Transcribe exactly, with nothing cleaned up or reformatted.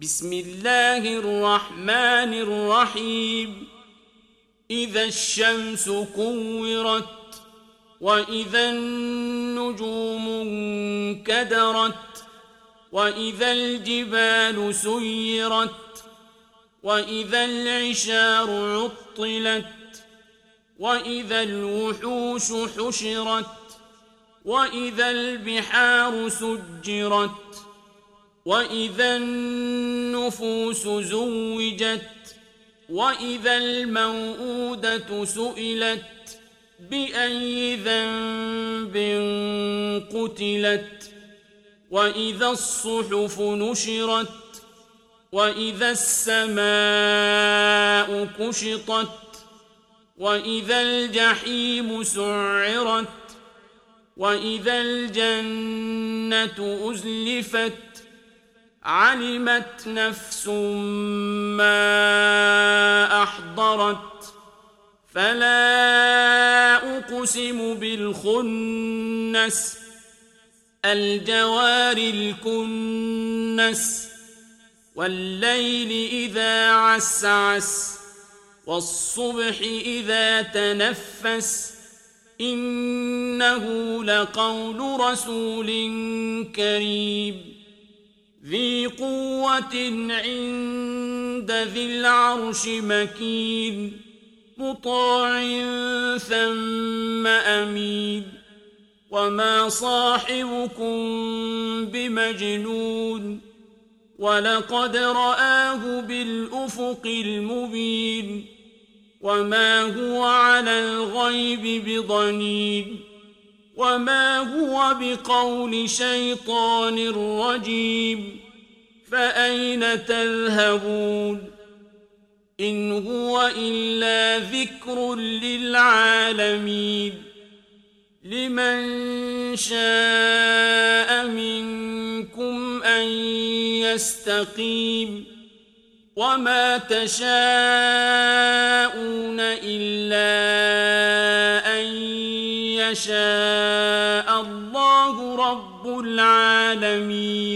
بسم الله الرحمن الرحيم إذا الشمس كورت وإذا النجوم انكدرت وإذا الجبال سيرت وإذا العشار عطلت وإذا الوحوش حشرت وإذا البحار سجرت وإذا النفوس زوجت وإذا الموءودة سئلت بأي ذنب قتلت وإذا الصحف نشرت وإذا السماء كشطت وإذا الجحيم سعرت وإذا الجنة أزلفت علمت نفس ما أحضرت فلا أقسم بالخنس الجوار الكنس والليل إذا عسعس والصبح إذا تنفس إنه لقول رسول كريم ذي قوة عند ذي العرش مكين مطاع ثم أمين وما صاحبكم بمجنون ولقد رآه بالأفق المبين وما هو على الغيب بضنين وما هو بقول شيطان رجيم فأين تذهبون إن هو إلا ذكر للعالمين لمن شاء منكم أن يستقيم وما تشاءون إلا أن يشاء الله رب العالمين.